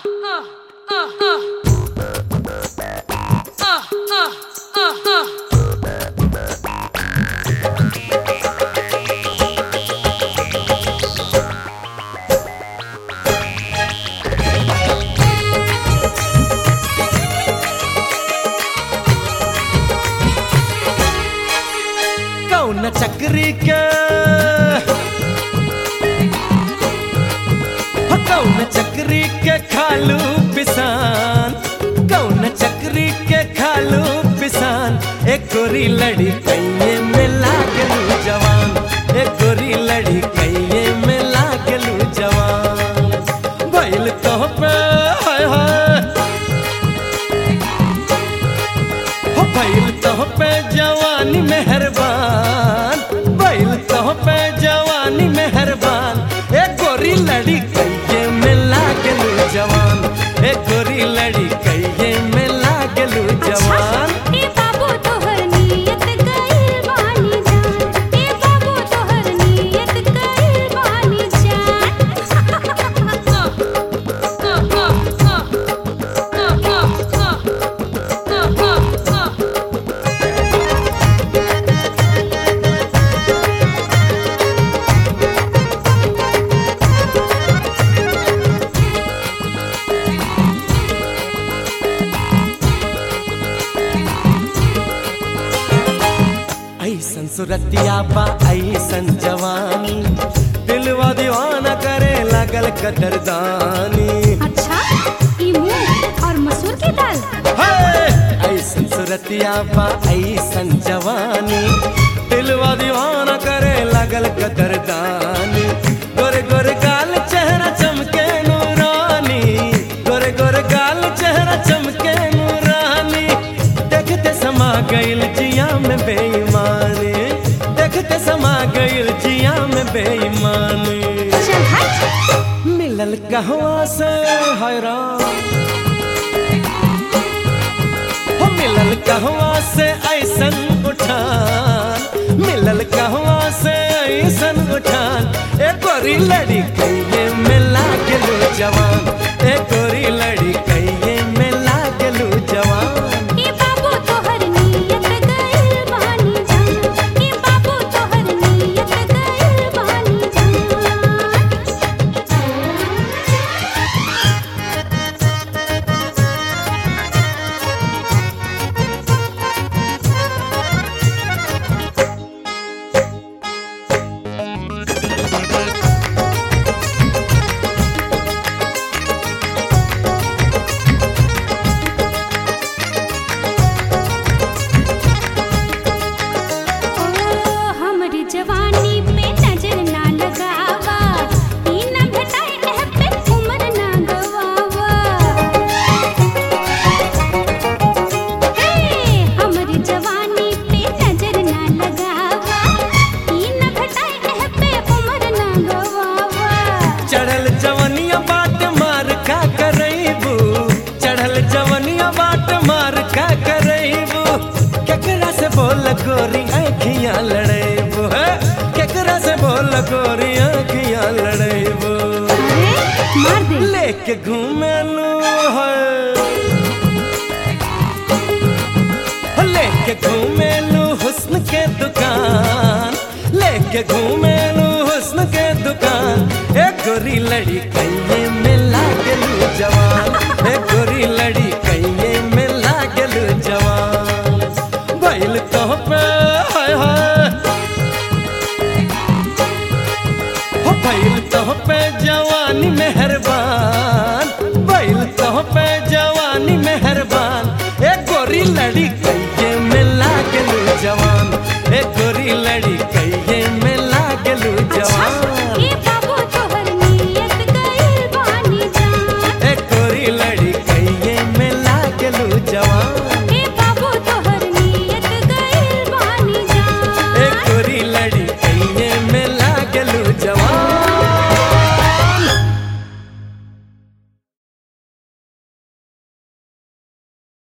कौन चक्री के कौन चक्री के खालू पिसान, कौन चक्री के खालू पिसान। एक गोरी लड़ी कइये में लागलू जवान, एक गोरी लड़ी कइये में लागलू जवान। भइल तो पे हाय हाय हो, भइल तो पे जवानी मेहरबान, भइल तो पे जवानी मेहरबान। एक गोरी लड़ी कइये में लागलू जवान, एक गोरी लड़ी कइये में लागलू जवान। ए बाबू तोहर नियत गइल बानी जान, ए बाबू तोहर नियत गइल बानी ऐसन सुरतिया बा ऐसन जवानी, दिलवा दीवाना करे लागल कदरदानी। अच्छा ई मूंग और मसूर की दाल। ऐसन सुरतिया बा ऐसन जवानी, दिलवा दीवाना करे लागल कदरदानी। गोरे गोरे गाल चेहरा चमके नूरानी, गोरे गोरे गाल चेहरा चमके नूरानी। देखते समा गइल जिया में बेईमानी, देखते समा गइल जिया में बेईमानी। चल हट। मिलल कहवा से हैरान हो, मिलल कहवा से ऐसन उठान, मिलल कहवा से ऐसन उठान। एक गोरी लड़ी कइये में लागलू जवान, एक गोरी लड़ी कइये में लागलू जवान। ए बाबू तोहर नियत गइल बानी जान, ए बाबू तोहर नियत गइल बानी हमरी जवानी पे नजर ना लगावा, ई ना भेटाए एह पे उम्र ना गवावा। हे हमरी जवानी पे नजर ना लगावा, ई ना भेटाए एह पे उम्र ना गवावा। चढ़ल जवनिया बाट मार का करैबू, चढ़ल जवनिया बाट मार का करैबू। केकरा से बोल गोरी आँखियाँ लड़ैबू, केकरा से बोल गोरी आँखियाँ लड़ैबू। अरे मार दे। लेके घूमेलू है, लेके घूमेलू हुस्न के दुकान, लेके घूमेलू हुस्न के दुकान। एक गोरी लड़ी कइये में लागलू जवान, एक गोरी लड़ी कइये में लागलू जवान। भइल तो पे हाय हाय हो, भइल तो पे जवानी मेहरबान, भइल तो पे जवानी मेहरबान। एक गोरी लड़ी कइये में लागलू जवान, एक गोरी लड़ी कइये